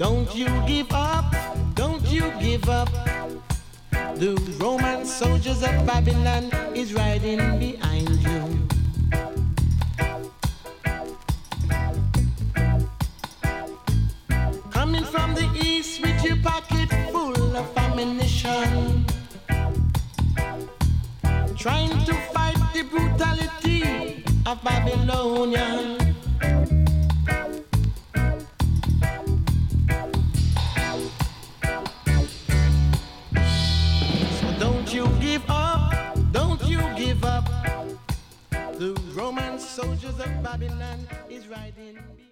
Don't you give up, don't you give up. The Roman soldiers of Babylon is riding behind you. Coming from the east with your pocket full of ammunition, trying to fight the brutality of Babylonian. Don't you give up, don't you give up. The Roman soldiers of Babylon is riding.